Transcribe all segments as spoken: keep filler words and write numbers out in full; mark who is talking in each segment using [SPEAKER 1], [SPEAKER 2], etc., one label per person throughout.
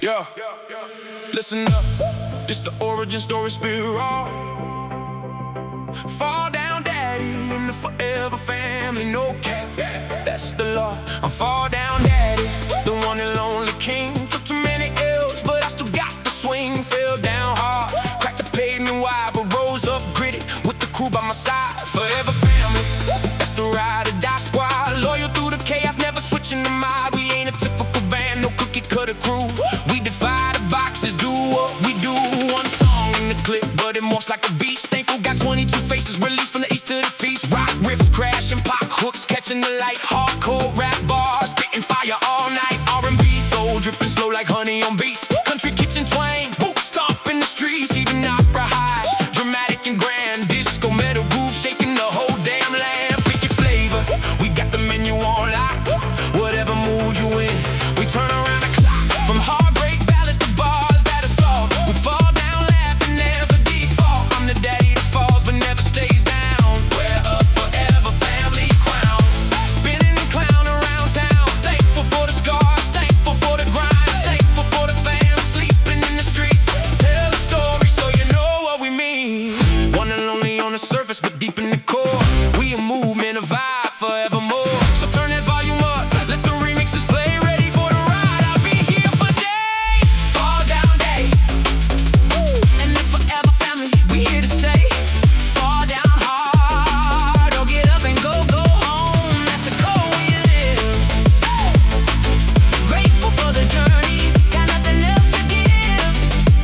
[SPEAKER 1] Yeah, listen up, this the origin story, spirit raw. Fall down daddy in the forever family, no cap, that's the law. I'm fall down daddy, the one and lonely king. Took too many L's, but I still got the swing. Fell down hard, cracked the pavement wide, but rose up gritty with the crew by my side. Forever family, that's the ride or die squad. Loyal through the chaos, never switching the mind. We ain't a typical band, no cookie cutter crew. We defy the boxes, do what we do. One song in the clip, but it morphs like a beast. Thankful got twenty-two faces released from the east to the feast. Rock riffs crashing, pop hooks catching the light. Hardcore rap bars, spitting fire all night. R and B soul dripping slow like honey on beats. Country kitchen twang, boot stomp in the streets. Even opera high, dramatic and grand. Disco metal groove shaking the whole damn land. Pick your flavor, we got the menu on lock. Whatever mood you in, we turn around the clock. From heartbreak ballads to bars that are soft, we fall down laughing, never default. I'm the daddy that falls but never stays down. Wear a forever family crown, spinning and clown around town. Thankful for the scars, thankful for the grind, thankful for the fam sleeping in the streets. Tell the story so you know what we mean. One and lonely on the surface but deep in the core. We a movement, a vibe forevermore. So turn that volume up, let the remixes play. Ready for the ride, I'll be here for days. Fall down day, and the forever family, we here to stay. Fall down hard, or get up and go, go home. That's the code we live. Grateful for the journey, got nothing else to give.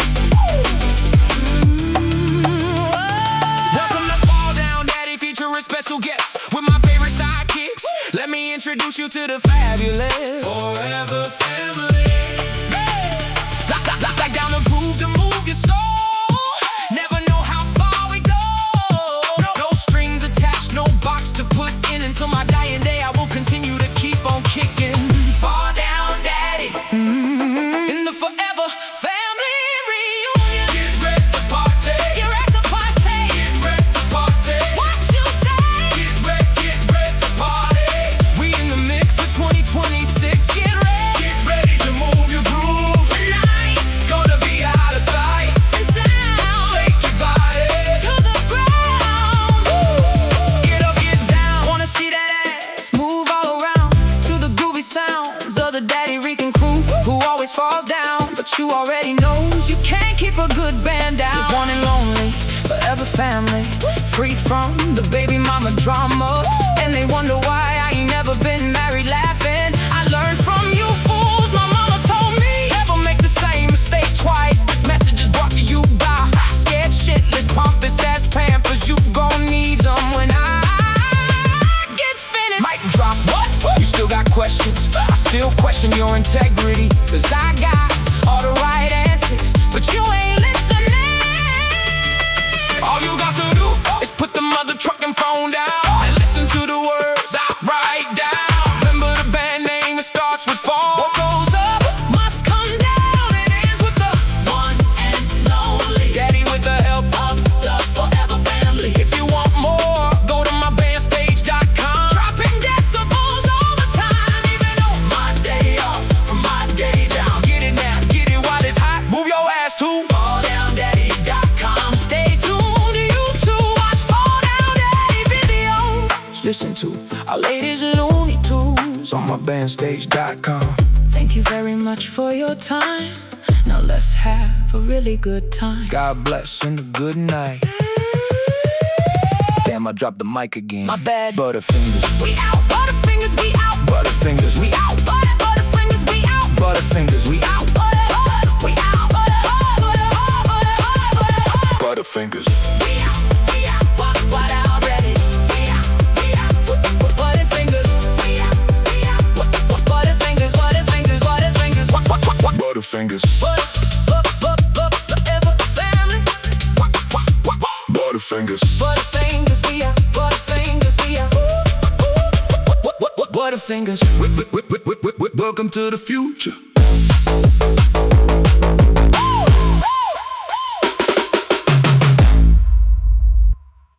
[SPEAKER 1] Welcome to Fall Down Daddy, featuring special guests with my favorite sidekicks. Let me introduce you to the fabulous Forever Family. Lock, lock, lock, lock down the groove to move your soul. Never know how far we go. No, no strings attached, no box to put in. Until my dying day, I will continue to keep on kicking. Fall down daddy, mm-hmm. in the Forever Family reunion. Get ready to party. Get ready to party. Get ready to party. What you say? Get ready, get ready to party. We in the mix for twenty twenty-six. Get ready. Get ready to move your groove. Tonight's gonna be out of sight. And sound. Shake your body to the ground. Get up, get down. Wanna see that ass move all around to the groovy sounds of the Daddy Rican crew, who always falls down. But you already knows you can't keep a good band down. You're one and lonely, forever family, free from the baby mama drama. And they wonder why I ain't never been married. Laughing, I learned from you fools. My mama told me never make the same mistake twice. This message is brought to you by scared shitless pompous ass pampers. You gon' need them when I get finished. Mic drop, what? You still got questions? I still question your integrity, cause I got all the right answers, but you ain't listening. All you got to do is put the mother trucking phone down and listen to the words I write down. Remember the band name, it starts with fall. What goes up must come down. It ends with the one and lonely Daddy with the help of the Forever Family. If you want more, go to my band stage dot com. Dropping decibels all the time, even on my day off from my day job. Get it now, get it while it's hot. Move your ass to fall down daddy dot com. Stay tuned to YouTube, watch Fall Down Daddy videos. Listen to our latest Looney Tunes on my band stage dot com. Thank you very much for your time. Now let's have a really good time. God bless and a good night. Damn, I dropped the mic again. My bad. Butterfingers, we out. Butterfingers, we out. Butterfingers, we out. Butter, Butterfingers, we out. Butterfingers, we out. Butter, butter, we out. Butter, butter, butter, butter, Butterfingers. We out, we out. What, what already? We out, we out. Butterfingers, we out, we out. What, what, Butterfingers, Butterfingers, Butterfingers. What, what, what, what? Butterfingers. Butter, butter, butter, butter, Forever Family. What, what, what, what? Butterfingers. Butterfingers, we out. Butterfingers, we out. What, what, what, what? Butterfingers. Welcome to the future.